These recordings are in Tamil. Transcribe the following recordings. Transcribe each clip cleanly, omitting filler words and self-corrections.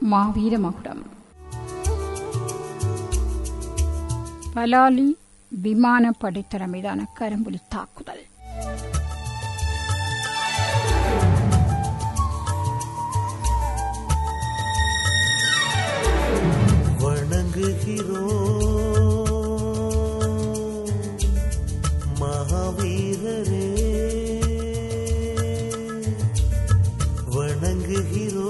மாவீர மகுடம். பலாலி விமானப்படைத்தள மீதான கரும்புலி தாக்குதல். மகாவீரரே வணங்குகிறோ,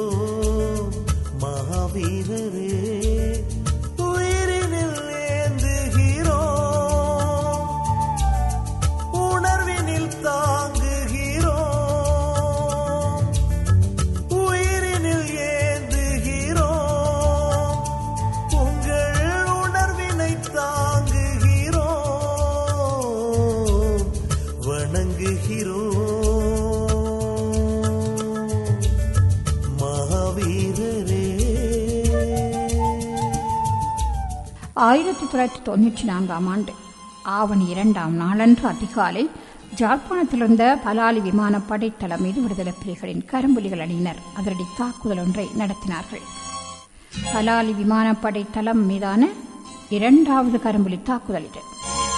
மகாவீரரே உயிரினில் ஏந்துகிறோ, உணர்வினில் தாங்குகிறோ, உயிரினில் ஏந்துகிறோ, உங்கள் உணர்வினை தாங்குகிறோ, வணங்குகிறோ. 1994 ஆண்டு ஆவணி 2ஆம் நாளன்று அதிகாலை ஜாழ்ப்பாணத்திலிருந்த பலாலி விமானப்படை தளம் மீது விடுதலை புலிகளின் கரும்புலிகள் அணியினர் அதிரடி தாக்குதல் ஒன்றை நடத்தினார்கள். பலாலி விமானப்படை தளம் மீதான 2வது கரும்புலி தாக்குதல் இது.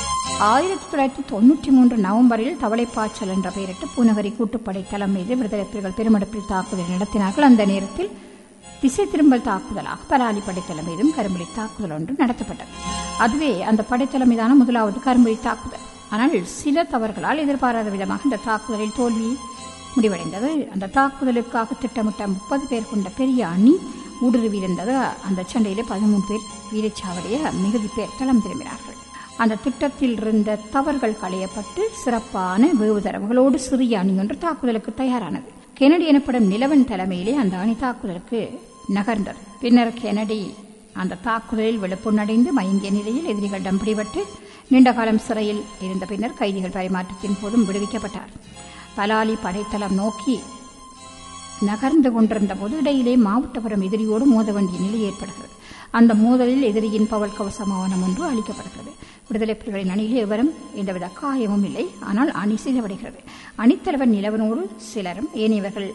1993 நவம்பரில் தவளைப்பாய்ச்சல் என்ற பெயரிட்டு பூநகரி கூட்டுப்படை தளம் மீது விடுதலை புலிகள் பெருமெடுப்பில் தாக்குதல் நடத்தினார்கள். அந்த நேரத்தில் திசை திரும்பல் தாக்குதலாக பலாலி படைத்தளம் மீதும் கரும்புலி தாக்குதல் ஒன்று நடத்தப்பட்டது. அதுவே அந்த படைத்தளம் மீதான முதலாவது கரும்புலி தாக்குதல். ஆனால் சில தவறுகளால் எதிர்பாராத விதமாக இந்த தாக்குதலில் தோல்வி முடிவடைந்தது. அந்த தாக்குதலுக்காக திட்டமிட்ட 30 பேர் கொண்ட பெரிய அணி ஊடுருவியிருந்தது. அந்த சண்டையிலே 13 பேர் வீரச்சாவடைய மிகுதி பேர் தளம் திரும்பினார்கள். அந்த திட்டத்தில் இருந்த தவறுகள் களையப்பட்டு சிறப்பான வேவுதரவுகளோடு சிறிய அணி ஒன்று தாக்குதலுக்கு தயாரானது. கெனடி எனப்படும் நிலவன் தலைமையிலே அந்த அணி தாக்குதலுக்கு நகர்ந்தது. பின்னர் கெனடி அந்த தாக்குதலில் விழுப்புணடைந்து மயங்கிய நிலையில் எதிரிகளிடம் பிடிபட்டு நீண்ட காலம் சிறையில் இருந்த பின்னர் கைதிகள் பரிமாற்றத்தின் போதும் விடுவிக்கப்பட்டார். பலாலி படைத்தளம் நோக்கி நகர்ந்து கொண்டிருந்த போது இடையிலே மாவட்டபுரம் எதிரியோடு மோத வேண்டிய நிலை ஏற்படுகிறது. அந்த மோதலில் எதிரியின் பவல் கவசமானம் ஒன்று அளிக்கப்படுகிறது. விடுதலை புலிகளின் அணியில் எவரும் எந்தவித காயமும் இல்லை. ஆனால் அணி சிதறடைகிறது. அணித்தலைவர் நிலவனோடு சிலரும் ஏனையவர்கள்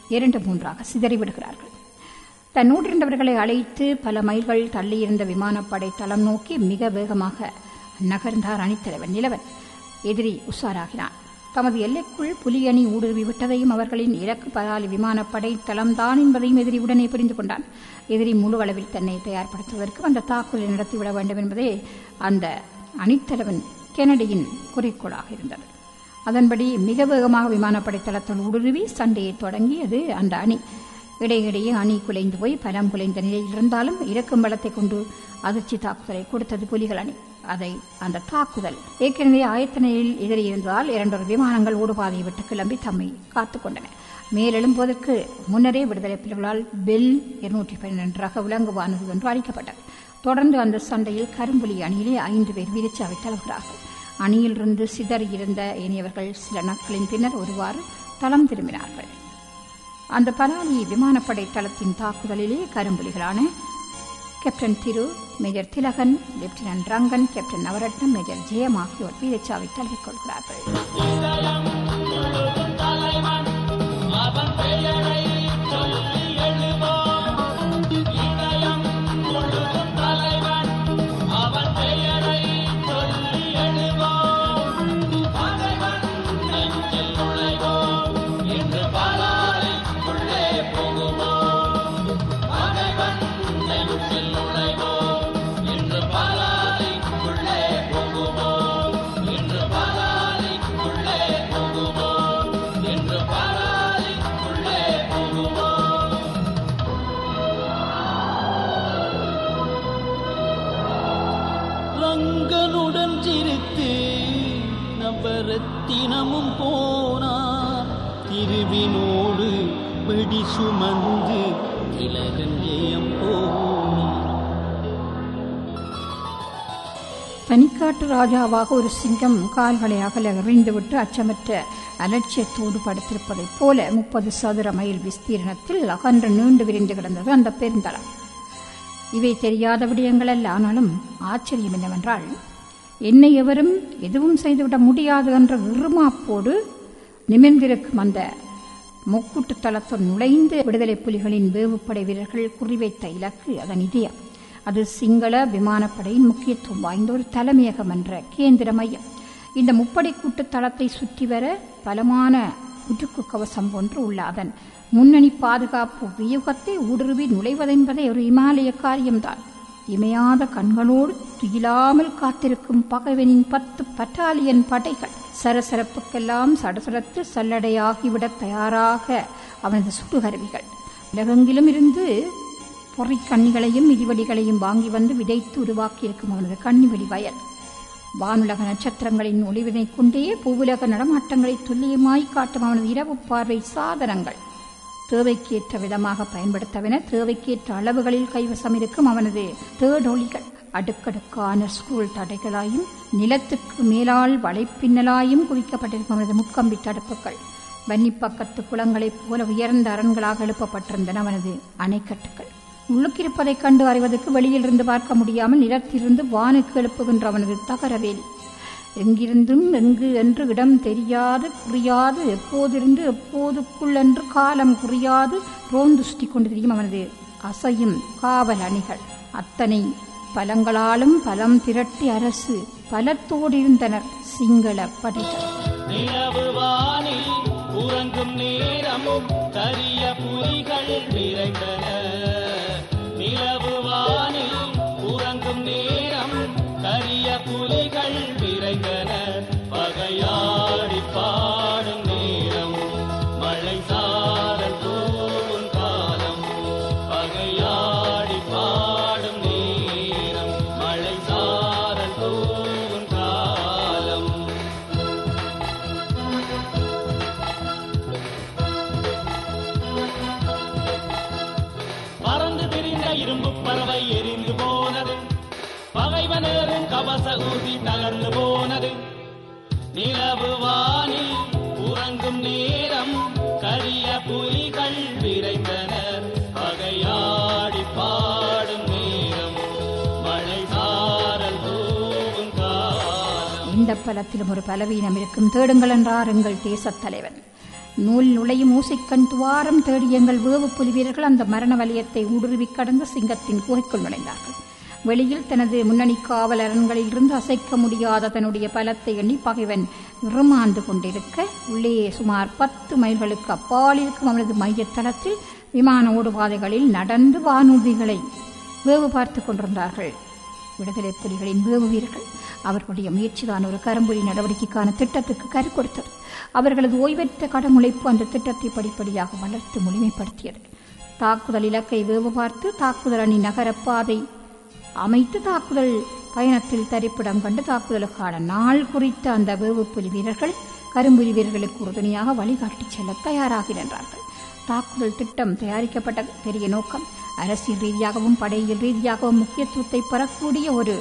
2-3 சிதறிவிடுகிறார்கள். தன்னோடு இருந்தவர்களை அழைத்து பல மைல்கள் தள்ளியிருந்த விமானப்படை தளம் நோக்கி மிக வேகமாக நகர்ந்தார் அணித்தலைவர் நிலவன். எதிரி உஷாராகினான். தமது எல்லைக்குள் புலியணி ஊடுருவி விட்டதையும் அவர்களின் இலக்கு பலாலி விமானப்படை தளம்தான் என்பதையும் எதிரி உடனே புரிந்து கொண்டான். எதிரி முழு அளவில் தன்னை தயார்படுத்துவதற்கு அந்த தாக்குதலை நடத்திவிட வேண்டும் என்பதே அந்த அணித்தலைவன் கெனடியின் குறிக்கோளாக இருந்தது. அதன்படி மிக வேகமாக விமானப்படை தளத்தில் ஊடுருவி சண்டையை தொடங்கியது அந்த அணி. இடையிடையே அணி குலைந்து போய் பலம் குலைந்த நிலையில் இருந்தாலும் இறக்கும் பலத்தை கொண்டு அதிர்ச்சி தாக்குதலை கொடுத்தது புலிகள் அணி. அந்த தாக்குதல் ஏற்கனவே ஆயத்த நிலையில் எதிரி இருந்ததால் 2 விமானங்கள் ஓடுபாதையை விட்டு கிளம்பி தம்மை காத்துக் கொண்டன. மேலெழும்போதற்கு முன்னரே விடுதலை புலிகளால் பெல் 212 ரக விலங்கு வானூர்தி ஒன்று அளிக்கப்பட்டது. தொடர்ந்து அந்த சண்டையில் கரும்புலி அணியிலே 5 பேர் வீரச்சாவை தழுகிறார்கள். அணியிலிருந்து சிதறியிருந்த ஏனையவர்கள் சில நாட்களின் பின்னர் ஒருவாறு தளம் திரும்பினார்கள். அந்த பலாலி விமானப்படை தளத்தின் தாக்குதலிலே கரும்புலிகளான captain Thiru, major Thilakan, lieutenant Rangan, captain Navaratnam, major Jeyam ஆகியோர் வீரச்சாவை தழுவிக் கொள்கிறார்கள். ரங்கனுடன் சிரித்து நவரத்தினமும் போனார். திருவினோடு பிடி சுமந்து திலகன் ஜெயம் போனார். தனிக்காட்டு ராஜாவாக ஒரு சிங்கம் கால்களை அகல எறிந்துவிட்டு அச்சமற்ற அலட்சியத்தோடு படுத்திருப்பதைப் போல 30 சதுர மைல் விஸ்தீரணத்தில் அகன்று நீண்டு விரிந்து கிடந்தது அந்த பெருந்தளம். இவை தெரியாத விடயங்கள் அல்ல. ஆனாலும் ஆச்சரியம் என்னவென்றால், என்னை எவரும் எதுவும் செய்துவிட முடியாது என்ற இருமாப்போடு நிமிர்ந்திருக்கும் அந்த முக்கூட்டு தளத்துள் நுழைந்து விடுதலை புலிகளின் வேவுப்படை வீரர்கள் குறிவைத்த இலக்கு அதன் இதயம். அது சிங்கள விமானப்படையின் முக்கியத்துவம் வாய்ந்த ஒரு தலைமையகம் என்ற கேந்திர மையம். இந்த முப்படை கூட்டு தளத்தை சுற்றி வர பலமான உருக்கு கவசம் ஒன்று உள்ள அதன் முன்னணி பாதுகாப்பு வியூகத்தை ஊடுருவி நுழைவதென்பதை ஒரு இமாலய காரியம்தான். இமையாத கண்களோடு துயிலாமல் காத்திருக்கும் பகைவனின் 10 பட்டாலியன் படைகள் சரசரப்புக்கெல்லாம் சடசடத்து சல்லடையாகிவிட தயாராக அவனது சுடுகருவிகள். உலகெங்கிலும் இருந்து பொறிக்கண்ணிகளையும் மிதிவடிகளையும் வாங்கி வந்து விதைத்து உருவாக்கியிருக்கும் அவனது கண்ணிவெடி வயல். வானுலக நட்சத்திரங்களின் ஒளிவினை கொண்டே பூவுலக நடமாட்டங்களை துல்லியமாய் காட்டும் அவனது இரவு பார்வை சாதனங்கள். தேவைக்கேற்ற விதமாக பயன்படுத்தவென தேவைக்கேற்ற அளவுகளில் கைவசம் இருக்கும் அவனது தேடொளிகள் அடுக்கடுக்கான ஸ்கூல் தடைகளாயும் நிலத்துக்கு மேலால் வலைப்பின்னலாயும் குவிக்கப்பட்டிருக்கும் அவனது முக்கம்பி தடுப்புகள். வன்னிப்பக்கத்து குளங்களைப் போல உயர்ந்த அரண்களாக எழுப்பப்பட்டிருந்தன அவனது அணைக்கட்டுகள். உள்ளுக்கிருப்பதைக் கண்டு அறிவதற்கு வெளியிலிருந்து பார்க்க முடியாமல் நிலத்திலிருந்து வானுக்கு எழுப்புகின்ற அவனது தகரவேலி. எங்கிருந்தும் எங்கு என்று இடம் தெரியாது குறியாது, எப்போதிருந்து எப்போதுக்குள் என்று காலம் குறியாது ரோந்து சுற்றி கொண்டு தெரியும் அவனது அசையும் காவல் அணிகள். அத்தனை பலங்களாலும் பலம் திரட்டி அரசு பலத்தோடு இருந்தனர் சிங்கள படைகள். உறங்கும் நேரம் கரிய புலிகள் விரைந்தன. நிலவு வானில் உறங்கும் நேரம் கரிய புலிகள் விரைந்தன. பகையாடி பாடும் நேரம் மழை சாரல் தூவும் காலம். பகையாடி பாடும் நேரம் மழை சாரல் தூவும் காலம். பறந்து திரிந்த இரும்பு பறவை எரிந்து போனது. பகைவனரும் கவச ஊதி தகர்ந்து போனது. நிலவு வானில் உறங்கும் நேரம் கரிய புலிகள் விரைந்தனர். பகையாடி பாடும் நேரம் மழை சாரல் தூவும் காலம். இந்த பலத்திலும் ஒரு பலவீனம் இருக்கும். தேடுங்கள் என்றார் எங்கள் தேசத் தலைவன். நூல் நுழையும் ஊசிக்கண் துவாரம் தேடி எங்கள் வேவு புலி வீரர்கள் அந்த மரண வலயத்தை ஊடுருவி கடந்து சிங்கத்தின் குகைக்குள் நுழைந்தார்கள். வெளியில் தனது முன்னணி காவல் அரண்களில் இருந்து அசைக்க முடியாத தன்னுடைய பலத்தை எண்ணி பகைவன் இறுமாந்து கொண்டிருக்க, உள்ளே சுமார் 10 மைல்களுக்கு அப்பால் இருக்கும் அவனது மையத்தளத்தில் விமான ஓடுபாதைகளில் நடந்து வானூர்திகளை வேவு பார்த்து கொண்டிருந்தார்கள் விடுதலை புலிகளின் வேவு வீரர்கள். அவர்களுடைய முயற்சிதான் ஒரு கரும்புலி நடவடிக்கைக்கான திட்டத்துக்கு கரு கொடுத்தது. அவர்களது ஓய்வற்ற கடமுழைப்பு அந்த திட்டத்தை படிப்படியாக வளர்த்து முழுமைப்படுத்தியது. தாக்குதல் இலக்கை வேவு பார்த்து தாக்குதல் அணி நகரப்பாதை அமைத்து தாக்குதல் பயணத்தில் தரிப்பிடம் கண்டு தாக்குதலுக்கான நாள் குறித்த அந்த வேவு புலி வீரர்கள் கரும்புலி வீரர்களுக்கு உறுதுணையாக வழிகாட்டி செல்ல தயாராகி நின்றார்கள். தாக்குதல் திட்டம் தயாரிக்கப்பட்ட பெரிய நோக்கம் அரசியல் ரீதியாகவும் படையியல் ரீதியாகவும் முக்கியத்துவத்தை பெறக்கூடிய ஒரு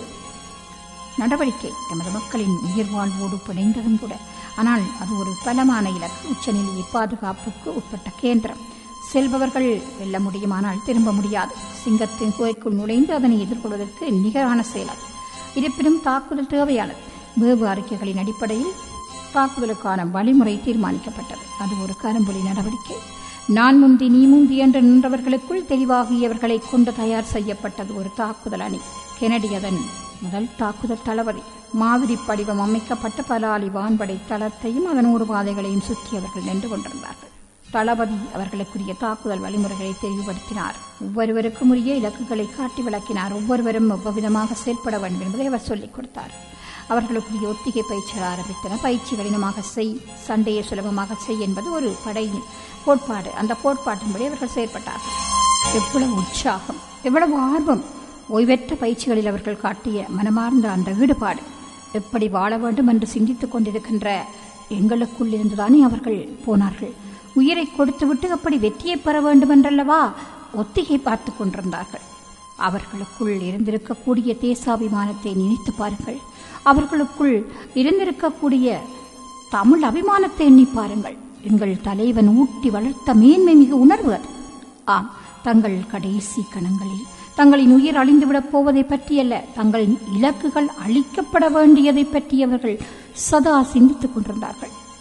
நடவடிக்கை. எமது மக்களின் உயிர் வாழ்வோடு பிணைந்ததும் கூட. ஆனால் அது ஒரு பலமான இலக்கு. உச்சநிலையை பாதுகாப்புக்கு உட்பட்ட கேந்திரம். செல்பவர்கள் வெல்ல முடியுமானால் திரும்ப முடியாது. சிங்கத்தின் குகைக்குள் நுழைந்து அதனை எதிர்கொள்வதற்கு நிகரான செயல் அது. இருப்பினும் தாக்குதல் தேவையானது. வேவு அறிக்கைகளின் அடிப்படையில் தாக்குதலுக்கான வழிமுறை தீர்மானிக்கப்பட்டது. அது ஒரு கரும்புலி நடவடிக்கை. நான் முந்தி நீ முந்தி என்று நின்றவர்களுக்குள் தெளிவாகியவர்களை கொண்டு தயார் செய்யப்பட்டது ஒரு தாக்குதல் அணி. கெனடி அதன் முதல் தாக்குதல் தளபதி. மாதிரி படிவம் அமைக்கப்பட்ட பலாலி வான்படை தளத்தையும் அதன் ஓடுபாதைகளையும் சுற்றி அவர்கள் நின்று கொண்டிருந்தார்கள். தளபதி அவர்களுக்குரிய தாக்குதல் வழிமுறைகளை தெளிவுபடுத்தினார். ஒவ்வொருவருக்கும் உரிய இலக்குகளை காட்டி விளக்கினார். ஒவ்வொருவரும் எவ்வளவிதமாக செயல்பட வேண்டும் என்பதை அவர் சொல்லிக் கொடுத்தார். அவர்களுக்குரிய ஒத்திகை பயிற்சிகள் ஆரம்பித்தன. பயிற்சி கடினமாக செய், சண்டையை சுலபமாக செய் என்பது ஒரு படையின் கோட்பாடு. அந்த கோட்பாட்டின்படி அவர்கள் செயல்பட்டார்கள். எவ்வளவு உற்சாகம், எவ்வளவு ஆர்வம்! ஓய்வற்ற பயிற்சிகளில் அவர்கள் காட்டிய மனமார்ந்த அந்த ஈடுபாடு. எப்படி வாழ வேண்டும் என்று சிந்தித்துக் கொண்டிருக்கின்ற எங்களுக்குள் இருந்துதானே அவர்கள் போனார்கள். உயிரை கொடுத்துவிட்டு அப்படி வெற்றியை பெற வேண்டும் என்றல்லவா ஒத்திகை பார்த்து கொண்டிருந்தார்கள். அவர்களுக்குள் இருந்திருக்கக்கூடிய தேசாபிமானத்தை நினைத்து பாருங்கள். அவர்களுக்குள் இருந்திருக்கக்கூடிய தமிழ் அபிமானத்தை எண்ணி பாருங்கள். எங்கள் தலைவன் ஊட்டி வளர்த்த மேன்மை மிகு உணர்வு அது. ஆம், தங்கள் கடைசி கணங்களில் தங்களின் உயிர் அழிந்துவிடப் போவதை பற்றியல்ல, தங்களின் இலக்குகள் அழிக்கப்பட வேண்டியதை பற்றி அவர்கள் சதா சிந்தித்துக் கொண்டிருந்தார்கள்.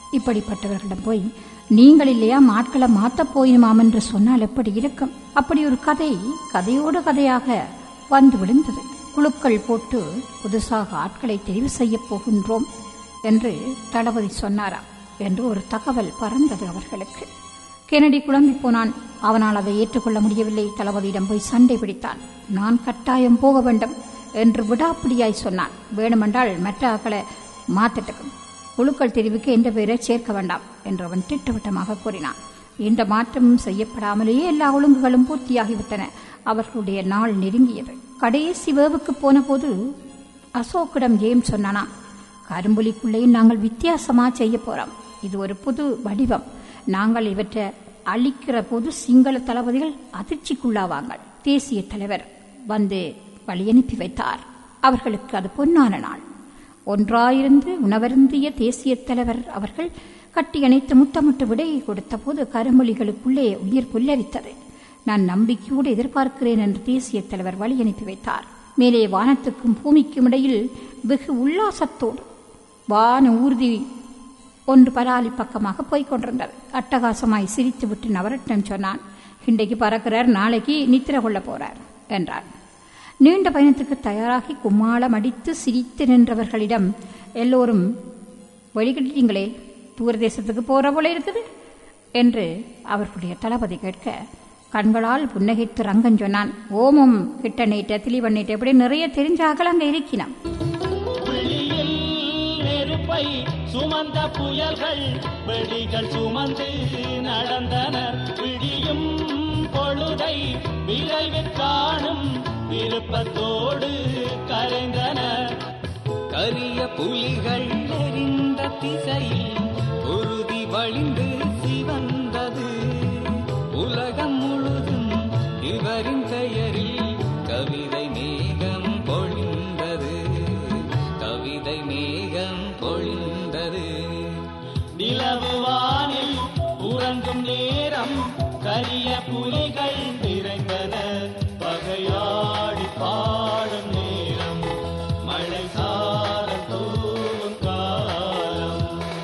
இப்படிப்பட்டவர்களிடம் போய் நீங்கள் இல்லையா ஆட்களை மாற்றப் போயினுமாம் என்று சொன்னால் எப்படி இருக்கும்? அப்படி ஒரு கதையோடு கதையாக வந்து விழுந்தது. குழுக்கள் போட்டு புதுசாக ஆட்களை தெரிவு செய்யப் போகின்றோம் என்று தளபதி சொன்னாராம் என்று ஒரு தகவல் பறந்தது அவர்களுக்கு. கெனடி குழம்பி போனான். அவனால் அதை ஏற்றுக்கொள்ள முடியவில்லை. தளபதியிடம் போய் சண்டை பிடித்தான். நான் கட்டாயம் போக வேண்டும் என்று விடாப்பிடியாய் சொன்னான். வேணுமென்றால் மற்ற ஆட்களை மாற்றட்டுக்கும், குழுக்கள் தெரிவுக்கு எந்த பேரை சேர்க்க வேண்டாம் என்று அவன் திட்டவட்டமாக கூறினான். இந்த மாற்றமும் செய்யப்படாமலேயே எல்லா ஒழுங்குகளும் பூர்த்தியாகிவிட்டன. அவர்களுடைய நாள் நெருங்கியது. கடைசி வேவுக்கு போன போது அசோக்கிடம் ஜேம்ஸ் சொன்னானாம், கரும்புலிக்குள்ளே நாங்கள் வித்தியாசமா செய்ய போறோம். இது ஒரு புது வடிவம். நாங்கள் இவற்றை அழிக்கிற போது சிங்கள தளபதிகள் அதிர்ச்சிக்குள்ளாவாங்கள். தேசிய தலைவர் வந்து வழி அனுப்பி வைத்தார். அவர்களுக்கு அது பொன்னான நாள். ஒன்றாயிருந்து உணவருந்திய தேசிய தலைவர் அவர்கள் கட்டியணைத்து முத்தமிட்டு விடையை கொடுத்த போது கருமொழிகளுக்குள்ளே உயிர் புல்லரித்தது. நான் நம்பிக்கையோடு எதிர்பார்க்கிறேன் என்று தேசிய தலைவர் வழி அனுப்பி வைத்தார். மேலே வானத்துக்கும் பூமிக்கும் இடையில் வெகு உல்லாசத்தோடு வான ஊர்தி ஒன்று பலாலி பக்கமாக போய்க் கொண்டிருந்தது. அட்டகாசமாய் சிரித்துவிட்டு நவரட்னம் சொன்னான், இன்றைக்கு பறக்கிறார், நாளைக்கு நித்திர கொள்ள போறார் என்றார். நீண்ட பயணத்துக்கு தயாராகி கும்மாளம் அடித்து சிரித்து நின்றவர்களிடம் எல்லோரும் வழிகட்டீங்களே, தூரதேசத்துக்கு போற போல இருக்குது என்று அவர்களுடைய தளபதி கேட்க கண்களால் புன்னகைத்து ரங்கன் சொன்னான், ஓமம் கிட்ட நீட்ட திலிவண்ணீட்ட இப்படி நிறைய தெரிஞ்சாக்கள் அங்க இருக்கினான். சுமந்த புயல்கள் வெடிகள் சுமந்து நடந்தனர். விடியும் பொழுதை விரைவில் காணும் விருப்பத்தோடு கரைந்தனர். கரிய புலிகள் எரிந்த திசையில் உறுதி வழிந்து சிவந்தது. உலகம் முழுதும் இவரின் பெயரில் கவிதை மேகம் பொழிந்தது. கவிதை மேகம் பொழிந்தது. நிலவு வானில் உறங்கும் நேரம் கரிய புலிகள் நிறைந்தன. பகையாடி பாடும் நேரம் மழை சாரல் தூவும் காலம்.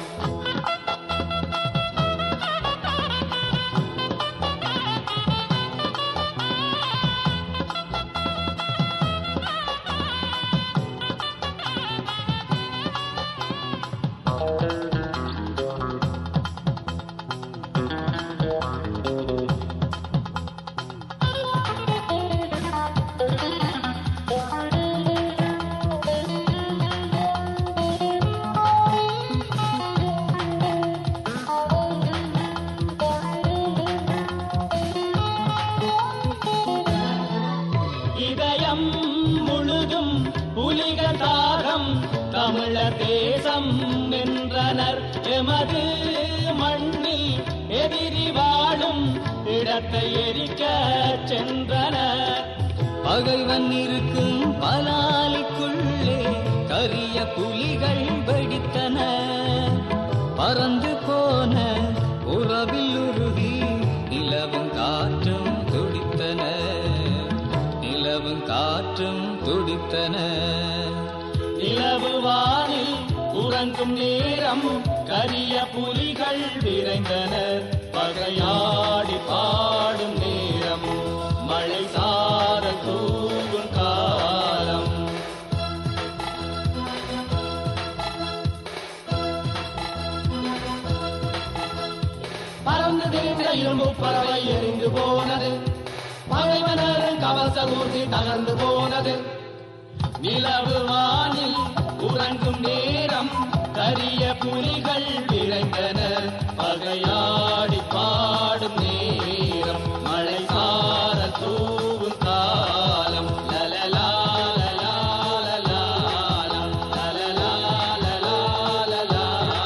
இதயம் முழுதும் புலிகள் தாகம் தமிழர் தேசம் என்றனர். எமது மண்ணில் எதிரி வாழும் இடத்தை எரிக்க சென்றனர். பகைவன் இருக்கும் பலாலிக்குள்ளே கரிய புலிகள் வெடித்தன. பறந்து போன உறவில் உருகி நிலவும் காற்றும் துடித்தன. நிலவும் காற்றும் துடித்தன. நிலவு வானில் உறங்கும் நேரம் கரிய புலிகள் விரைந்தனர். பகையாடி பாடும் நேரம் மழை சாரல் தூவும் காலம். பறந்து திரிந்த இரும்பு பறவை எரிந்து போனது. பகைவனரும் கவச ஊர்தி தகர்ந்து போனது. நிலவு வானில் உறங்கும் நேரம் கரிய புலிகள் விரைந்தனர். பகையாடி பாடும் நேரம் மழை சாரல் தூவும் காலம். லலலா லலா லலா லலலா லலா லலா.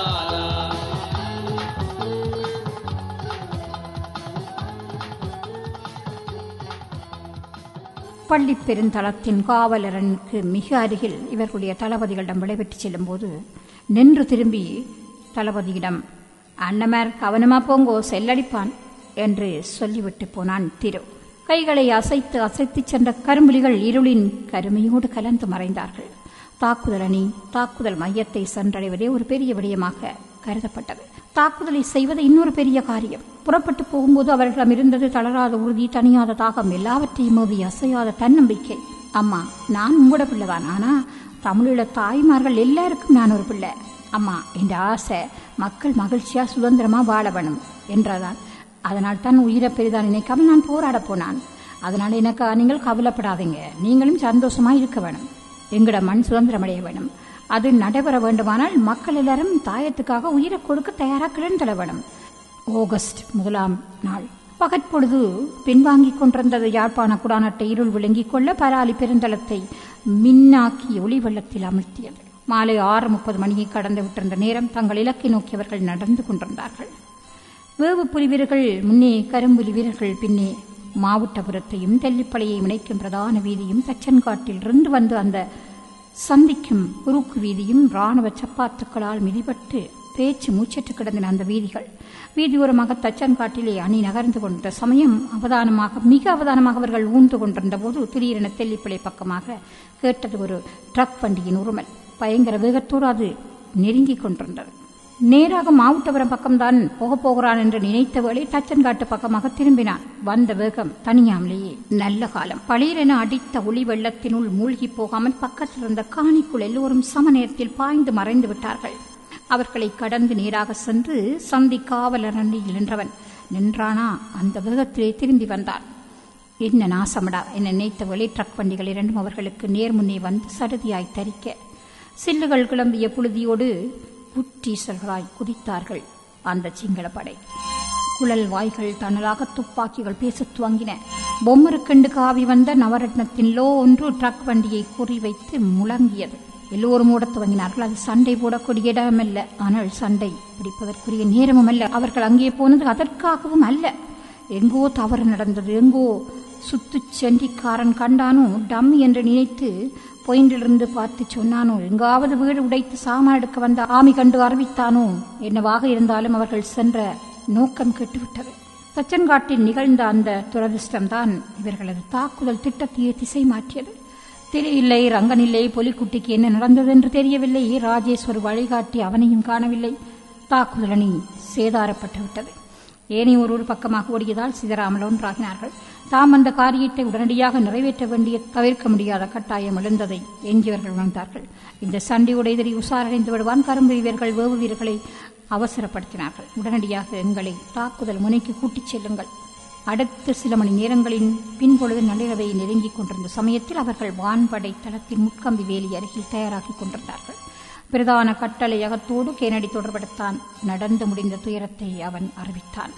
பள்ளி பெருந்தளத்தின் காவலரனுக்கு மிக அருகில் இவர்களுடைய தளபதிகளிடம் விடைபெற்று செல்லும் போது நின்று திரும்பி தளபதியிடம், அண்ணமார் கவனமா போங்கோ, செல்லடிப்பான் என்று சொல்லிவிட்டு போனான் திரு. கைகளை அசைத்து அசைத்து சென்ற கரும்புலிகள் இருளின் கருமையோடு கலந்து மறைந்தார்கள். தாக்குதல் அணி தாக்குதல் மையத்தை சென்றடைவதே ஒரு பெரிய விடயமாக கருதப்பட்டது. தாக்குதலை செய்வது இன்னொரு பெரிய காரியம். புறப்பட்டு போகும்போது அவர்களிடம் இருந்தது தளராத உறுதி, தனியாத தாகம், எல்லாவற்றையும் மோதி அசையாத தன்னம்பிக்கை. அம்மா, நான் உங்களோட பிள்ளைதான். ஆனா தமிழீழ தாய்மார்கள் எல்லாருக்கும் நான் ஒரு பிள்ளை. அம்மா, என்ற ஆசை மக்கள் மகிழ்ச்சியா சுதந்திரமா வாழ வேணும் என்றதான். அதனால் தான் உயிரை பெரிதான் நினைக்காமல் நான் போராட போனான். அதனால எனக்கு நீங்கள் கவலைப்படாதீங்க, நீங்களும் சந்தோஷமா இருக்க வேணும். எங்கட மண் சுதந்திரமடைய வேணும். அது நடைபெற வேண்டுமானால் மக்கள் எல்லாரும் தாயத்துக்காக உயிரை கொடுக்க தயாராக கிடந்தள வேணும். ஆகஸ்ட் 1 நாள் பகற்பொழுது பின்வாங்கிக் கொண்டிருந்தது. யாழ்ப்பாண குடாநாட்டை இருள் விளங்கிக் கொள்ள பராலி பெருந்தளத்தை மின்னாக்கி ஒளி வெள்ளத்தில் அமர்த்தியது. மாலை 6:30 மணியை கடந்து விட்டிருந்த நேரம் தங்கள் இலக்கை நோக்கியவர்கள் நடந்து கொண்டிருந்தார்கள். வேவு புலி வீரர்கள் முன்னே, கரும்புலி வீரர்கள் பின்னே. மாவட்டபுரத்தையும் தெல்லிப்பளையையும் இணைக்கும் பிரதான வீதியும் தச்சன்காட்டில் இருந்து வந்து அந்த சந்திக்கும் குறுக்கு வீதியும் இராணுவ சப்பாத்துக்களால் மிதிப்பட்டு பேச்சு மூச்சற்று கிடந்தன அந்த வீதிகள். வீதியோரமாக தச்சன்காட்டிலே அணி நகர்ந்து கொண்ட சமயம் மிக அவதானமாக அவர்கள் ஊன்று கொண்டிருந்த போது திடீரென தெல்லிப்பளை பக்கமாக கேட்டது ஒரு ட்ரக் வண்டியின் உருமல். பயங்கர வேகத்தோடு அது நெருங்கிக் கொண்டிருந்தது. நேராக மாவட்டபுரம் பக்கம்தான் போகிறான் என்று நினைத்த வேளை தச்சன்காட்டு பக்கமாக திரும்பினான். வந்த வேகம் தனியாமலேயே. நல்ல காலம். பளீரென அடித்த ஒளி வெள்ளத்தினுள் மூழ்கி போகாமல் பக்கத்தில் இருந்த காணிக்குள் எல்லோரும் சம நேரத்தில் பாய்ந்து மறைந்து விட்டார்கள். அவர்களை கடந்து நேராக சென்று சந்தி காவலர் அண்டியில் நின்றவன் நின்றானா அந்த வேகத்திலே திரும்பி வந்தான். என்ன நாசமடா என்ன நினைத்த வேளை ட்ரக் வண்டிகள் இரண்டும் அவர்களுக்கு நேர்முன்னே வந்து சடுதியாய் தரிக்க சில்லுகள் கிளம்பிய புழுதியோடு புற்றீசல்களாய் குதித்தார்கள் அந்த சிங்களப்படை. குழல் வாய்கள் தணலாக துப்பாக்கிகள் பேசத் துவங்கின. பொம்மருக்கண்டு காவி வந்த நவரத்னத்தின் லோ ஒன்று ட்ரக் வண்டியை குறிவைத்து முழங்கியது. எல்லோரும் ஓடத் துவங்கினார்கள். அது சண்டை போடக்கூடிய இடமல்ல, ஆனால் சண்டை பிடிப்பதற்குரிய நேரமும் அல்ல. அவர்கள் அங்கே போனது அதற்காகவும் அல்ல. எங்கோ தவறு நடந்தது, எங்கோ சுத்து சென்றிக்காரன் கண்டானோ டம்மி என்று நினைத்து பொயிண்டிலிருந்து பார்த்து சொன்னானோ, எங்காவது வீடு உடைத்து சாமான் எடுக்க வந்த ஆமி கண்டு அறிவித்தானோ, என்னவாக இருந்தாலும் அவர்கள் சென்ற நோக்கம் கெட்டுவிட்டது. தச்சன்காட்டில் நிகழ்ந்த அந்த துரதிர்ஷ்டம்தான் இவர்களது தாக்குதல் திட்டத்தையே திசை மாற்றியது. திரையில்லை, ரங்கனில்லை, பொலிக்குட்டிக்கு என்ன நடந்தது என்று தெரியவில்லை. ராஜேஷ் ஒரு வழிகாட்டி, அவனையும் காணவில்லை. தாக்குதல் அணி சேதாரப்பட்டு விட்டது. ஏனைய ஒரு பக்கமாக ஓடியதால் சிதறாமல் ஒன்றாகினார்கள். தாம் அந்த காரியத்தை உடனடியாக நிறைவேற்ற வேண்டிய தவிர்க்க முடியாத கட்டாயம் எழுந்ததை எஞ்சியவர்கள் உணர்ந்தார்கள். இந்த சண்டையோடு எதிரி உசாரடைந்து விடுவான். கரும்பு வீரர்கள் வேவு வீரர்களை அவசரப்படுத்தினார்கள். உடனடியாக எங்களை தாக்குதல் முனைக்கு கூட்டிச் செல்லுங்கள். அடுத்த சில மணி நேரங்களின் பின்பொழுது நள்ளிரவை நெருங்கிக் கொண்டிருந்த சமயத்தில் அவர்கள் வான்படை தளத்தின் முட்கம்பி வேலி அருகில் தயாராகிக் கொண்டிருந்தார்கள். பிரதான கட்டளையகத்தோடு கேனடி தொடர்படுத்தான். நடந்து முடிந்த துயரத்தை அவன் அறிவித்தான்.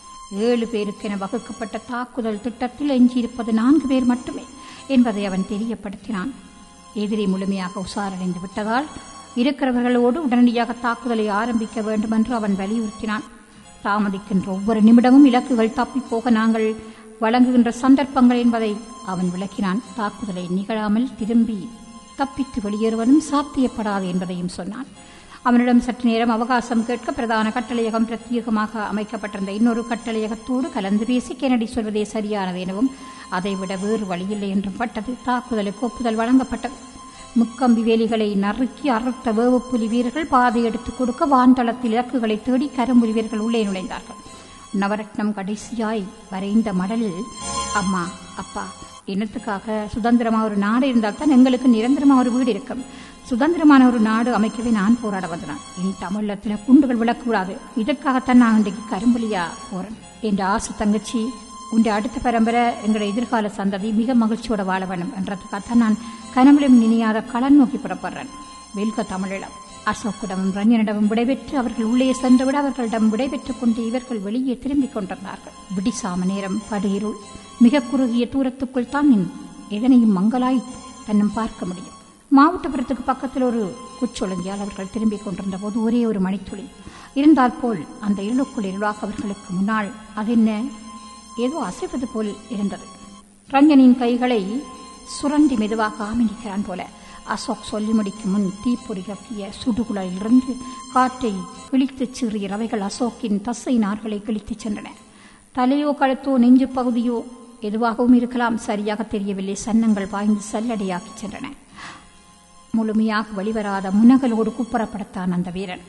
7 பேருக்கென வகுக்கப்பட்ட தாக்குதல் திட்டத்தில் எஞ்சியிருப்பது 4 பேர் மட்டுமே என்பதை அவன் தெரியப்படுத்தினான். எதிரி முழுமையாக உசாரடைந்து விட்டதால் இருக்கிறவர்களோடு உடனடியாக தாக்குதலை ஆரம்பிக்க வேண்டும் என்று அவன் வலியுறுத்தினான். தாமதிக்கின்ற ஒவ்வொரு நிமிடமும் இலக்குகள் தப்பிப்போக நாங்கள் வழங்குகின்ற சந்தர்ப்பங்கள் என்பதை அவன் விளக்கினான். தாக்குதலை நிகழாமல் திரும்பி தப்பித்து வெளியேறுவதும் சாத்தியப்படாது என்பதையும் சொன்னான். அவனிடம் சற்று நேரம் அவகாசம் கேட்க பிரதான கட்டளையகம் பிரத்யேகமாக அமைக்கப்பட்டிருந்த இன்னொரு கட்டளையகத்தோடு கலந்து பேசி கெனடி சொல்வதே சரியானது எனவும் அதைவிட வேறு வழியில்லை என்றும் பட்டது. தாக்குதலுக்கு ஒப்புதல் வழங்கப்பட்டது. முக்கம்பி வேலிகளை நறுக்கி அறுத்த வேவுப்புலி வீரர்கள் பாதை எடுத்துக் கொடுக்க வான்தளத்தில் இலக்குகளை தேடி கரும்புலி வீரர்கள் உள்ளே நுழைந்தார்கள். நவரத்னம் கடைசியாய் வரைந்த மடலில், அம்மா, அப்பா, இனத்துக்காக சுதந்திரமா ஒரு நாடு இருந்தால் தான் எங்களுக்கு நிரந்தரமா ஒரு வீடு இருக்கும். சுதந்திரமான ஒரு நாடு அமைக்கவே நான் போராட வந்தேன். இனி தமிழத்துல குண்டுகள் விழக்கூடாது. இதற்காகத்தான் நான் இன்றைக்கு கரும்புலியா போறேன். என்ற ஆசை தங்கச்சி, உன் அடுத்த பரம்பரை எங்களுடைய எதிர்கால சந்ததி மிக மகிழ்ச்சியோட வாழ வேணும் என்றதுக்காகத்தான் நான் கனவுலும் நினையாத களன் நோக்கி புறப்படுறேன். வெல்க தமிழீழம். அசோக்கிடமும் ரஞ்சனிடமும் விடைபெற்று அவர்கள் உள்ளே சென்றுவிட அவர்களிடம் விடைபெற்றுக் கொண்டு இவர்கள் வெளியே திரும்பிக் கொண்டிருந்தார்கள். விடிசாம நேரம், படுயிருள். மிக குறுகிய தூரத்துக்குள் தான் எதனையும் மங்களாய் தன்னும் பார்க்க முடியும். மாவட்டபுரத்துக்கு பக்கத்தில் ஒரு குச்சொழுங்கியால் அவர்கள் திரும்பிக் கொண்டிருந்த போது ஒரே ஒரு மணித்துளி இருந்தால் போல் அந்த இருளுக்குள் இருளாக அவர்களுக்கு முன்னால் அதென்ன ஏதோ அசைவது போல் இருந்தது. ரஞ்சனின் கைகளை சுரண்டி மெதுவாக ஆமினிக்கிறான் போல. அசோக் சொல்லி முடிக்கும் முன் தீப்பொறி கக்கிய சுடுகுழலிலிருந்து காற்றை கிழித்துச் சீறிய ரவைகள் அசோக்கின் தசை நார்களை கிழித்துச் சென்றன. தலையோ கழுத்தோ நெஞ்சு பகுதியோ எதுவாகவும் இருக்கலாம், சரியாக தெரியவில்லை. சன்னங்கள் பாய்ந்து சல்லடையாக்கிச் சென்றன. முழுமையாக வெளிவராத முனகளோடு குப்புறப்படுத்தான் அந்த வீரன்.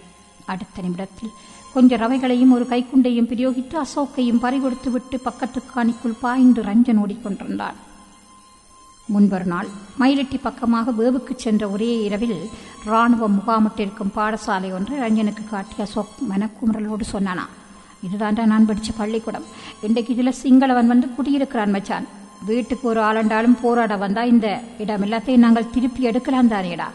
அடுத்த நிமிடத்தில் கொஞ்ச ரவைகளையும் ஒரு கைக்குண்டையும் பிரயோகித்து அசோக்கையும் பறிகொடுத்து விட்டு பக்கத்து காணிக்குள் பாய்ந்து ரஞ்சன் ஓடிக்கொண்டிருந்தான். முன்பொரு நாள் மயிலட்டி பக்கமாக வேவுக்கு சென்ற ஒரே இரவில் இராணுவம் முகாமிட்டிருக்கும் பாடசாலை ஒன்றை ரஞ்சனுக்கு காட்டி அசோக் மனக்குமுறலோடு சொன்னானா, இதுதான்டா நான் படித்த பள்ளிக்கூடம். இன்றைக்கு இதில் சிங்களவன் வந்து குடியிருக்கிறான் மச்சான். வீட்டுக்கு ஒரு ஆளண்டாலும் போராட வந்தா இந்த இடம் எல்லாத்தையும் நாங்கள் திருப்பி எடுக்கலாம் தானேடா.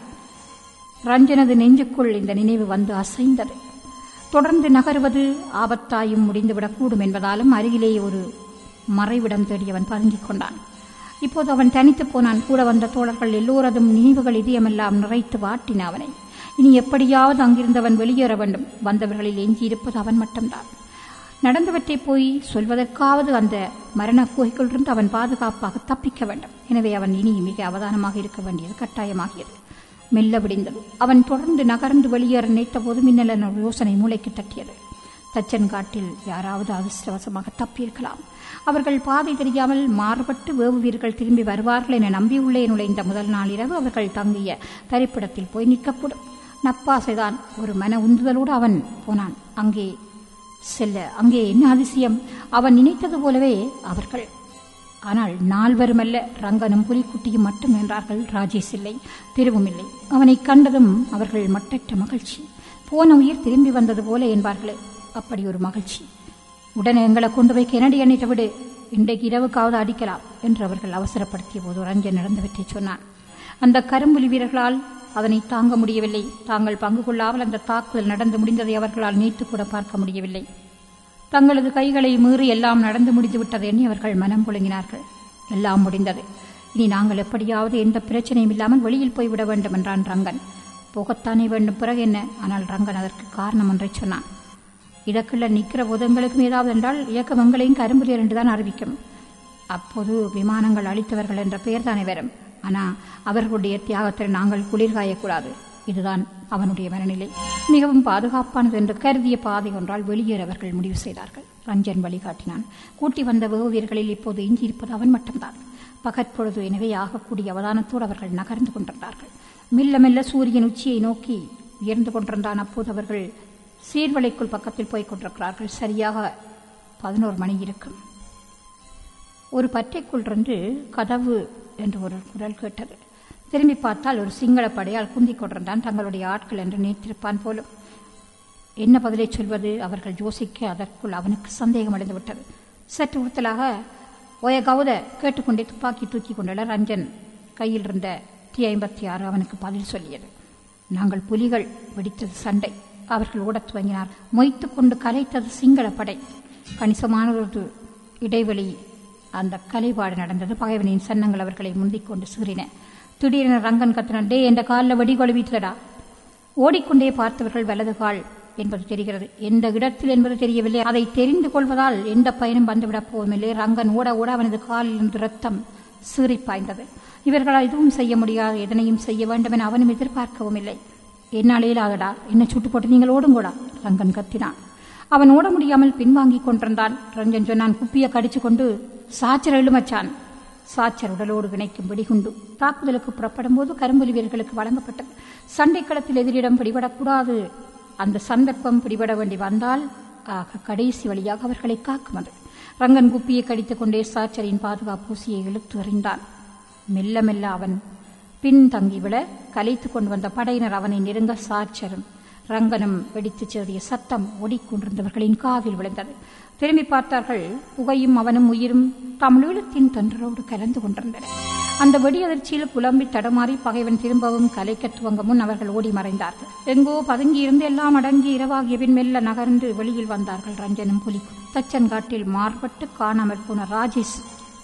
ரஞ்சனது நெஞ்சுக்குள் இந்த நினைவு வந்து அசைந்தது. தொடர்ந்து நகருவது ஆபத்தாயும் முடிந்துவிடக்கூடும் என்பதாலும் அருகிலேயே ஒரு மறைவிடம் தேடியவன் பதுங்கிக் கொண்டான். இப்போது அவன் தனித்து போனான். கூட வந்த தோழர்கள் எல்லோரதும் நினைவுகள் இதயமெல்லாம் நிறைத்து வாட்டின அவனை. இனி எப்படியாவது அங்கிருந்தவன் வெளியேற வேண்டும். வந்தவர்களில் எஞ்சியிருப்பது அவன் மட்டும்தான். நடந்தவற்றை போய் சொல்வதற்காவது அந்த மரண குகைக்குள்ளிருந்து அவன் பாதுகாப்பாக தப்பிக்க வேண்டும். எனவே அவன் இனி மிக அவதானமாக இருக்க வேண்டியது கட்டாயமாகியது. மெல்ல விடிந்தது. அவன் தொடர்ந்து நகர்ந்து வெளியேற நினைத்த போது மின்னலன யோசனை மூளைக்கு தட்டியது. தச்சன் காட்டில் யாராவது அதிர்ஷ்டவசமாக தப்பியிருக்கலாம். அவர்கள் பாதை தெரியாமல் மாறுபட்டு வேவு வீரர்கள் திரும்பி வருவார்கள் என நம்பியுள்ளே நுழைந்த முதல் நாள் இரவு அவர்கள் தங்கிய தரிப்பிடத்தில் போய் நிற்கக்கூடும். நப்பாசைதான். ஒரு மன உந்துதலோடு அவன் போனான். அங்கே செல்ல அங்கே என்ன அதிசயம்! அவன் நினைத்தது போலவே அவர்கள். ஆனால் நால்வருமல்ல, ரங்கனும் புலிக்குட்டியும் மட்டும் என்றார்கள். ராஜேஷ் இல்லை, திருவும் இல்லை. அவனை கண்டதும் அவர்கள் மட்டற்ற மகிழ்ச்சி. போன உயிர் திரும்பி வந்தது போல என்பார்களே, அப்படி ஒரு மகிழ்ச்சி. உடனே எங்களை கொண்டு போய் கெனடி எண்ணிட்டு விடு, இன்றைக்கு இரவுக்காவது அடிக்கலாம் என்று அவர்கள் அவசரப்படுத்திய போது ரஞ்சன் நடந்தவற்றை சொன்னான். அந்த கரும்புலி வீரர்களால் அதனை தாங்க முடியவில்லை. தாங்கள் பங்கு கொள்ளாமல் அந்த தாக்குதல் நடந்து முடிந்ததை அவர்களால் நீத்து கூட பார்க்க முடியவில்லை. தங்களது கைகளை மீறி எல்லாம் நடந்து முடிந்துவிட்டது எண்ணி அவர்கள் மனம் புழுங்கினார்கள். எல்லாம் முடிந்தது. இனி நாங்கள் எப்படியாவது எந்த பிரச்சனையும் இல்லாமல் வெளியில் போய்விட வேண்டும் என்றான் ரங்கன். போகத்தானே வேண்டும், பிறகு என்ன? ஆனால் ரங்கன் அதற்கு காரணம் ஒன்றை சொன்னான். இதற்குள்ள நிற்கிற போது எங்களுக்கும் ஏதாவது என்றால் இயக்கம் எங்களையும் கரும்புலியர் என்றுதான் அறிவிக்கும். அப்போது விமானங்கள் அளித்தவர்கள் என்ற பெயர் தானே வரும். ஆனால் அவர்களுடைய தியாகத்தை நாங்கள் குளிர்காயக்கூடாது. இதுதான் அவனுடைய மனநிலை. மிகவும் பாதுகாப்பானது என்று கருதிய பாதை ஒன்றால் வெளியேறவர்கள் முடிவு செய்தார்கள். ரஞ்சன் வழிகாட்டினான். கூட்டி வந்த வேவியர்களில் இப்போது எஞ்சியிருப்பது அவன் மட்டும்தான். பகற்பொழுது எனவே ஆகக்கூடிய அவதானத்தோடு அவர்கள் நகர்ந்து கொண்டிருந்தார்கள். மெல்ல மெல்ல சூரியன் உச்சியை நோக்கி உயர்ந்து கொண்டிருந்தான். அப்போது அவர்கள் சீர்வளைக்குள் பக்கத்தில் போய்க் கொண்டிருக்கிறார்கள். சரியாக 11 மணி இருக்கும். ஒரு பற்றைக்குள் இருந்து கதவு என்று ஒரு குரல் கேட்டது. திரும்பி பார்த்தால் ஒரு சிங்கள படையால் குந்திக் கொண்டிருந்தான். தங்களுடைய ஆட்கள் என்று நினைத்திருப்பான் போலும். என்ன பதிலை சொல்வது? அவர்கள் யோசிக்க அதற்குள் அவனுக்கு சந்தேகம் அடைந்து விட்டது. சற்று உறுத்தலாக ஓய கவுத கேட்டுக்கொண்டே துப்பாக்கி தூக்கி கொண்டுள்ள ரஞ்சன் கையில் இருந்த T-56 அவனுக்கு பதில் சொல்லியது. நாங்கள் புலிகள், வெடித்தது சண்டை. அவர்கள் ஓடத் துவங்கினார். மொய்த்து கொண்டு கலைத்தது சிங்கள படை. கணிசமான ஒரு இடைவெளி அந்த கலைப்பாடு நடந்தது. பகைவனின் சன்னங்கள் அவர்களை முந்திக் கொண்டு சீறின. திடீரென ரங்கன் கத்தினான், டே என்ற காலில் வெடி கொழுவிட்டதடா. ஓடிக்கொண்டே பார்த்தவர்கள் வலது கால் என்பது தெரிகிறது. எந்த இடத்தில் என்பது தெரியவில்லை. அதை தெரிந்து கொள்வதால் எந்த பயனும் வந்துவிடப் போவதில்லை. ரங்கன் ஓட ஓட அவனது காலில் இருந்து ரத்தம் சீறி பாய்ந்தது. இவர்களால் எதுவும் செய்ய முடியாது, எதனையும் செய்ய வேண்டும் என அவனும் எதிர்பார்க்கவும் இல்லை. என்னால் இயலாதடா, என்ன சுட்டு போட்டு நீங்கள் ஓடுங்கோடா, ரங்கன் கத்தினான். அவன் ஓட முடியாமல் பின்வாங்கிக் கொண்டிருந்தான். ரஞ்சன் சொன்னான், குப்பியை கடிச்சு கொண்டு சாச்சர் எழுமச்சான். சாச்சர் உடலோடு இணைக்கும் வெடிகுண்டு தாக்குதலுக்கு புறப்படும் போது கரும்புலி வீரர்களுக்கு வழங்கப்பட்டது. சண்டைக்களத்தில் எதிரிடம் பிடிபடக்கூடாது. அந்த சந்தர்ப்பம் பிடிபட வேண்டி வந்தால் கடைசி வழியாக அவர்களை காக்குமது. ரங்கன் குப்பியை கடித்துக் கொண்டே சாச்சரின் பாதுகாப்பு ஊசியை இழுத்து எறிந்தான். மெல்ல மெல்ல அவன் பின் தங்கிவிட கலைத்துக் கொண்டு வந்த படையினர் அவனை நெருங்க சாச்சரும் ரங்கனும் வெடித்துச் சேறிய சத்தம் ஓடிக்கொண்டிருந்தவர்களின் காதில் விழுந்தது. திரும்பி பார்த்தார்கள். புகையும் அவனும் உயிரும் தமிழீழத்தின் தொன்றரோடு கலந்து கொண்டிருந்தன. அந்த வெடி அதிர்ச்சியில் புலம்பி தடமாறி பகைவன் திரும்பவும் கலைக்க துவங்க முன் அவர்கள் ஓடி மறைந்தார்கள். எங்கோ பதுங்கியிருந்து எல்லாம் அடங்கி இரவாகிய பின் மெல்ல நகர்ந்து வெளியில் வந்தார்கள் ரஞ்சனும் புலிக்கும். தச்சன் காட்டில் மாறுபட்டு காணாமல் போன ராஜேஷ்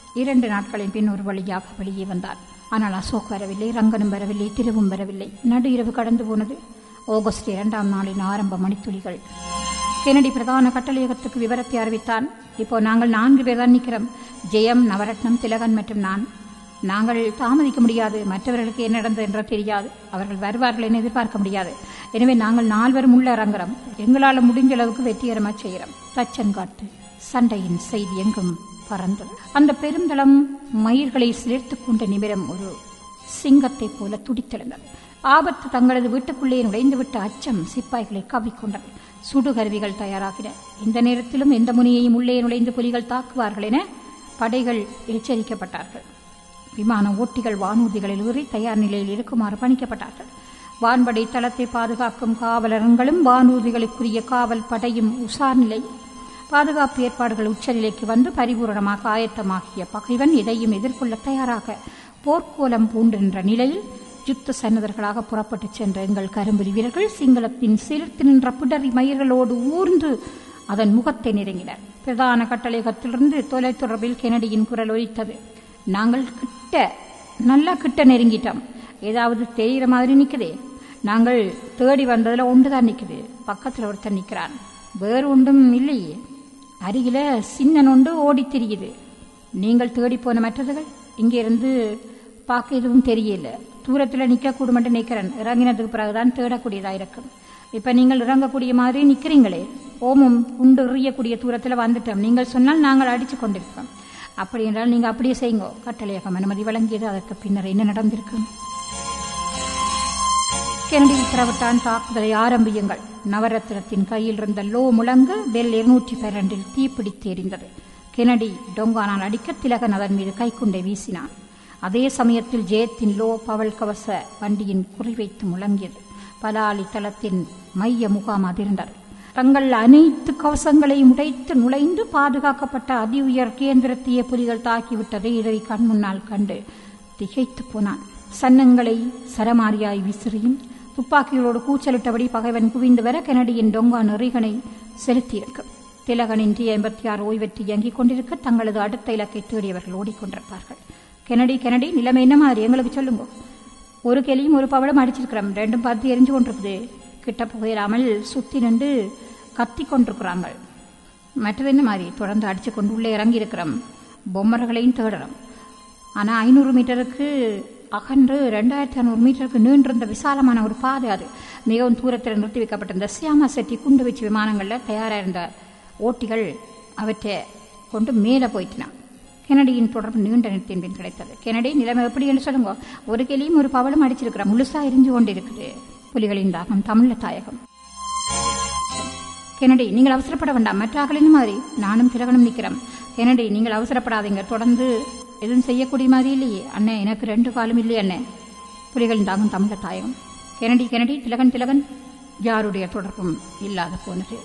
2 நாட்களின் பின் ஒரு வழியாக வெளியே வந்தார். ஆனால் அசோக் வரவில்லை, ரங்கனும் வரவில்லை, திருவும் வரவில்லை. நடு இரவு கடந்து போனது. ஆகஸ்ட் 2ஆம் நாளின் ஆரம்ப மணித்துளிகள். கெனடி பிரதான கட்டளையகத்துக்கு விவரத்தை அறிவித்தான். இப்போ நாங்கள் 4 பேர் தான் நிற்கிறோம். ஜெயம், நவரத்னம், திலகன் மற்றும் நான். நாங்கள் தாமதிக்க முடியாது. மற்றவர்களுக்கு என்ன நடந்தது என்று தெரியாது. அவர்கள் வருவார்கள் என எதிர்பார்க்க முடியாது. எனவே நாங்கள் 4 பேரும் உள்ள இறங்குறோம். எங்களால் முடிஞ்ச அளவுக்கு வெற்றிகரமாக செய்கிறோம். தச்சன் காட்டு சண்டையின் செய்தி எங்கும் பறந்தது. அந்த பெருந்தளம் மயிர்களை சிலிர்த்துக் கொண்ட நிமிடம் ஒரு சிங்கத்தைப் போல துடித்தெழுந்தது. ஆபத்து தங்களது வீட்டுக்குள்ளே நுழைந்துவிட்ட அச்சம் சிப்பாய்களை கவ்விக்கொண்டது. சுடுகருவிகள் தயாராகின. இந்த நேரத்திலும் எந்த முனியையும் உள்ளே நுழைந்து புலிகள் தாக்குவார்கள் என படைகள் எச்சரிக்கப்பட்டார்கள். விமான ஓட்டிகள் வானூர்திகளில் ஏறி தயார் நிலையில் இருக்குமாறு பணிக்கப்பட்டார்கள். வான்படை தளத்தை பாதுகாக்கும் காவலர்களும் வானூர்திகளுக்குரிய காவல் படையும் உஷார் நிலை. பாதுகாப்பு ஏற்பாடுகள் உச்சநிலைக்கு வந்து பரிபூரணமாக ஆயத்தமாகிய பகைவன் எதையும் எதிர்கொள்ள தயாராக போர்க்கோலம் பூண்டிருந்த நிலையில் யுத்த சன்னதர்களாக புறப்பட்டுச் சென்ற எங்கள் கரும்புலி வீரர்கள் சிங்களத்தின் சிலிர்த்து நின்ற பிடரி மயிர்களோடு ஊர்ந்து அதன் முகத்தை நெருங்கினர். பிரதான கட்டளையகத்திலிருந்து தொலைத்தொடர்பில் கெனடியின் குரல் ஒலித்தது. நாங்கள் நல்லா கிட்ட நெருங்கிட்டோம். ஏதாவது தெரிகிற மாதிரி நிற்குதே. நாங்கள் தேடி வந்ததுல ஒன்றுதான் நிற்குது. பக்கத்தில் ஒருத்தர் நிற்கிறான். வேறு ஒன்றும் இல்லையே. அருகில சின்ன நொண்டு ஓடி திரியுது. நீங்கள் தேடி போன மற்றதுகள் இங்கே இருந்து பார்க்க எதுவும் தெரியல. தூரத்தில் நிற்கக்கூடும் என்று நிற்கிறேன். இறங்கினதுக்கு பிறகுதான் தேடக்கூடியதாக இருக்கும். இப்ப நீங்கள் இறங்கக்கூடிய மாதிரி நிற்கிறீங்களே. ஓமும் உண்டு எறியக்கூடிய தூரத்தில் வந்துட்டோம். நீங்கள் சொன்னால் நாங்கள் அடிச்சு கொண்டிருக்கோம். அப்படி என்றால் நீங்க அப்படியே செய்யுங்க. கட்டளையகம் அனுமதி வழங்கியது. அதற்கு பின்னர் என்ன நடந்திருக்கும்? கெனடி உத்தரவிட்டான். தாக்குதலை ஆரம்பியுங்கள். நவரத்னத்தின் கையில் இருந்த லோ முழங்க பெல் 212 தீப்பிடித்து எரிந்தது. கெனடி டொங்கானால் அடிக்க திலகன் அதன் மீது கைக்குண்டை வீசினான். அதே சமயத்தில் ஜெயத்தின் லோ பவல் கவச வண்டியின் குறிவைத்து முழங்கியது. பலாலி தளத்தின் மைய முகாம் அதிர்ந்தது. தங்கள் அனைத்து கவசங்களையும் உடைத்து நுழைந்து பாதுகாக்கப்பட்ட அதி உயர் கேந்திரத்திய புலிகள் தாக்கிவிட்டதை இடறி கண் முன்னால் கண்டு திகைத்து போனான். சன்னங்களை சரமாரியாய் விசிறியும் துப்பாக்கிகளோடு கூச்சலிட்டபடி பகைவன் குவிந்து வர கெனடியின் டொங்கா நெறிகனை செலுத்தியிருக்கும். திலகனின் T-56 ஓய்வெற்றி இயங்கிக் கொண்டிருக்க தங்களது அடுத்த இலக்கை தேடியவர்கள் ஓடிக்கொண்டிருப்பார்கள். கெனடி நிலைமை என்ன மாதிரி எங்களுக்கு சொல்லுங்க. ஒரு கெலியும் ஒரு பவளம் அடிச்சிருக்கிறோம். ரெண்டும் பார்த்து எரிஞ்சு கொண்டிருக்குது. கிட்ட புகையிடாமல் சுத்தி நின்று கத்தி கொண்டிருக்கிறாங்க. மற்றது என்ன மாதிரி தொடர்ந்து அடிச்சு கொண்டு உள்ளே இறங்கி இருக்கிறோம். பொம்மர்களையும் தேடுறோம். ஆனா 500 மீட்டருக்கு அகன்று 2500 மீட்டருக்கு நீண்டிருந்த விசாலமான ஒரு பாதை. அது மிகவும் தூரத்தில் நிறுத்தி வைக்கப்பட்டிருந்த சியாமா செட்டி குண்டு வச்சு விமானங்கள்ல தயாராக இருந்த ஓட்டிகள் அவற்றை கொண்டு மேலே போயிட்டினான். கெனடியின் தொடர்பு நீண்ட நிறுத்தின் பின் கிடைத்தது. கெனடி நிலைமை எப்படி என்று சொல்லுங்க. ஒரு கெலியும் ஒரு பவளும் அடிச்சிருக்கிற முழுசா எரிஞ்சு கொண்டிருக்குது. புலிகளின் தாகம் தமிழ தாயகம். கெனடி நீங்கள் அவசரப்பட வேண்டாம். மற்றாக்களின் மாதிரி நானும் திலகனும் நிற்கிறோம். கெனடி நீங்கள் அவசரப்படாதீங்க. தொடர்ந்து எதுவும் செய்யக்கூடிய மாதிரி இல்லையே. அண்ணே எனக்கு 2 காலும் இல்லையே அண்ணே. புலிகளின் தாகம் தமிழ தாயகம். கெனடி திலகன் யாருடைய தொடர்பும் இல்லாத போனது.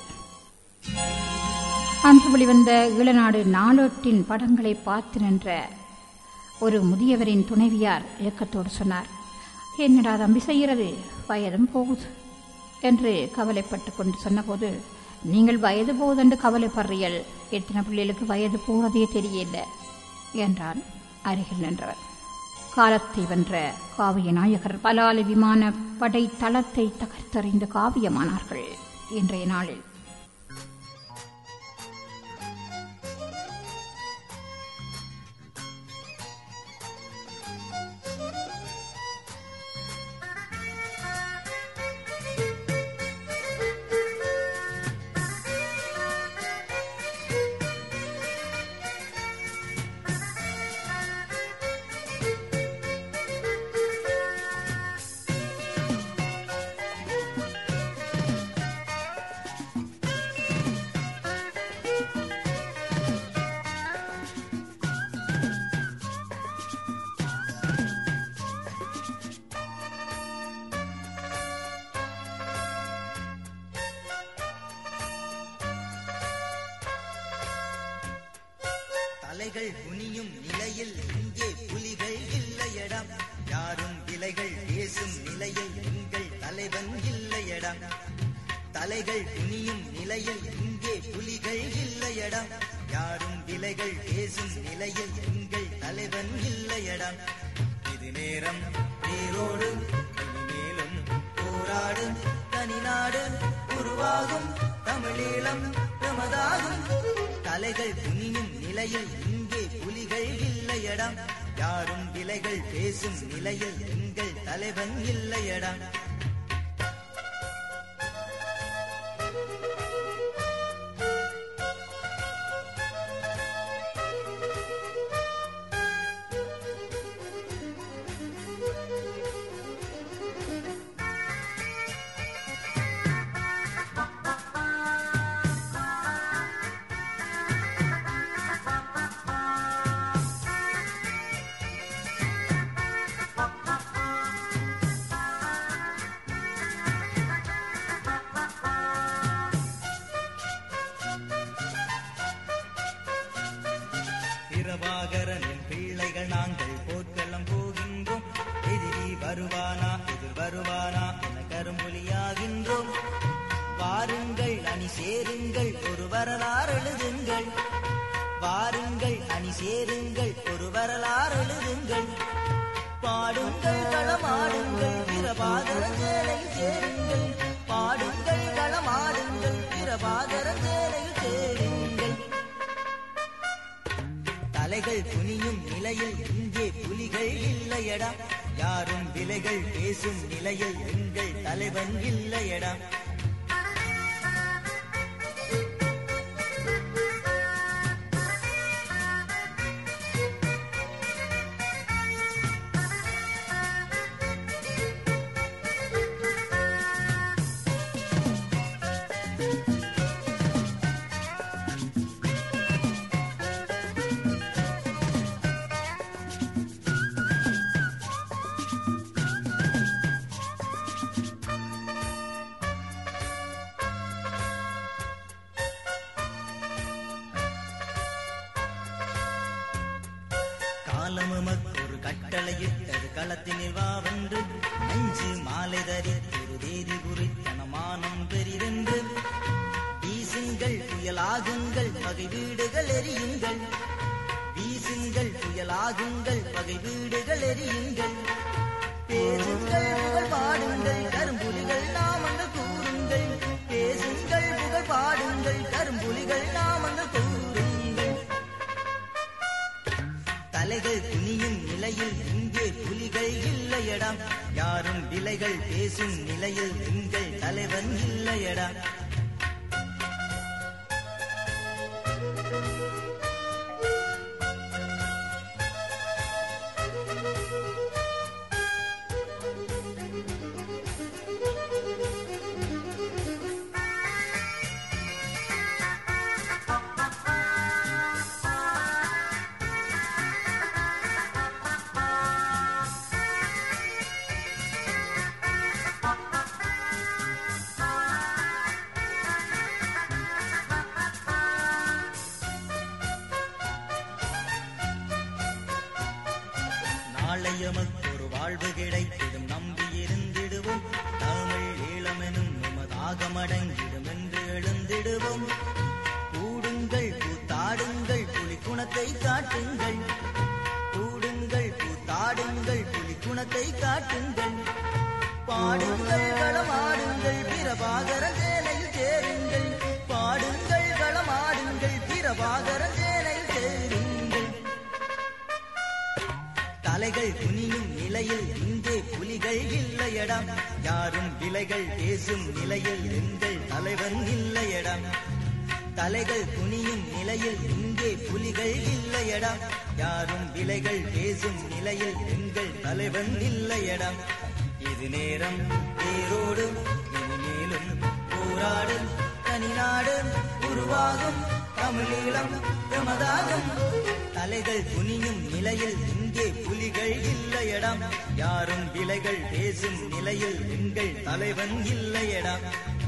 அன்று வெளிவந்த ஈழநாடு நாளேட்டின் படங்களை பார்த்து நின்ற ஒரு முதியவரின் துணைவியார் இயக்கத்தோடு சொன்னார், என்னடா தம்பி செய்கிறது, வயதும் போகுது என்று கவலைப்பட்டு கொண்டு சொன்னபோது, நீங்கள் வயது போகுதென்று கவலைப்படுறீர்கள், எத்தனை பிள்ளைகளுக்கு வயது போகிறதே தெரியல என்றான் அருகில் நின்றவர். காலத்தை வென்ற காவிய நாயகர் பலாலி விமான படை தளத்தை தகர்த்தறிந்து காவியமானார்கள் இன்றைய நாளில். தலைகள் குனியும் நிலையில் இங்கே புலிகள் இல்லையடா, யாரும் விலைகள் பேசும் நிலையில் எங்கள் தலைவன் இல்லையடா. தலைகள் குனியும் நிலையில் இங்கே புலிகள் இல்லையடா, யாரும் விலைகள் பேசும் நிலையில் எங்கள் தலைவன் இல்லையடா. இது நேரம் நீரோடு இனிமேலும் போராடு, தனிநாடு உருவாகும், தமிழீழம் நமதாகும். தலைகள் குனியும் நிலையில் இங்கே புலிகள் இல்லையடா, யாரும் விலைகள் பேசும் நிலையில் எங்கள் தலைவன் இல்லையடா. பிரபாகரனின் பிள்ளைகள் நாங்கள் போர்க்களம் போகின்றோம். எதிரி வருவானா எதிர் வருவானா என கரும்புலியாகின்றோம். வாருங்கள் அணி சேருங்கள் ஒரு வரலாறு எழுதுங்கள். வாருங்கள் அணி சேருங்கள் ஒரு வரலாறு எழுதுங்கள். பாடுங்கள் களமாடுங்கள் பிரபாகர சேனையில் சேருங்கள். பாடுங்கள் களமாடுங்கள் பிரபாகர சேனையில் சேருங்கள். தலைகள் குனியும் நிலையில் இங்கே புலிகள் இல்லையடா. யாரும் விலைகள் பேசும் நிலையில் எங்கள் தலைவன் இல்லையடா. காலமமக்கொரு கட்டளையிட்டது களத்தினில் வாவென்று. நஞ்சு மாலை தரித்தொரு தேதி குறித்தனமானம் பெரிதென்று. வீசுங்கள் புயலாகுங்கள் பகை வீடுகள் எரியுங்கள். வீசுங்கள் புயலாகுங்கள் பகை வீடுகள் எரியுங்கள். பேசுங்கள் புகழ் பாடுங்கள் கரும்புலிகள் நாமங்கள் கூறுங்கள். பேசுங்கள் புகழ் பாடுங்கள் கரும்புலிகள் நாமங்கள் கூறுங்கள். தலைகள் துணியும் நிலையில் இங்கே புலிகள் இல்லையடா. யாரும் விலைகள் பேசும் நிலையில் எங்கள் தலைவன் இல்லையடா. நாளையமக்கொரு வாழ்வு கிடைத்திடும் நம்பியிருந்திடுவோம். தமிழ் ஈழமெனும் நமதாகமடங்கிடும் என்று எழுந்திடுவோம். கூடுங்கள் கூத்தாடுங்கள் புலி குணத்தை காட்டுங்கள். கூடுங்கள் கூத்தாடுங்கள் புலி குணத்தை காட்டுங்கள். பாடுங்கள் களமாடுங்கள் பிரபாகர சேனையில் சேருங்கள். பாடுங்கள் களமாடுங்கள் பிரபாகர சேனையில் சேருங்கள். தலைகள் குனியும் நிலையில் இங்கே புலிகள் இல்லையடா. யாரும் விலைகள் பேசும் நிலையில் எங்கள் தலைவன் இல்லையடா. தலைகள் குனியும் நிலையில் இங்கே புலிகள் இல்லையடா. யாரும் விலைகள் பேசும் நிலையில் எங்கள் தலைவன் இல்லையடா. இது நேரம் பேரோடு இனிமேலும் போராடு. தனிநாடு உருவாகும் தமிழீழம் எமதாகும். தலைகள் குனியும் நிலையில் இங்கே புலிகள் இல்லையடா. யாரும் விலைகள் பேசும் நிலையில் எங்கள் தலைவன் இல்லையடா.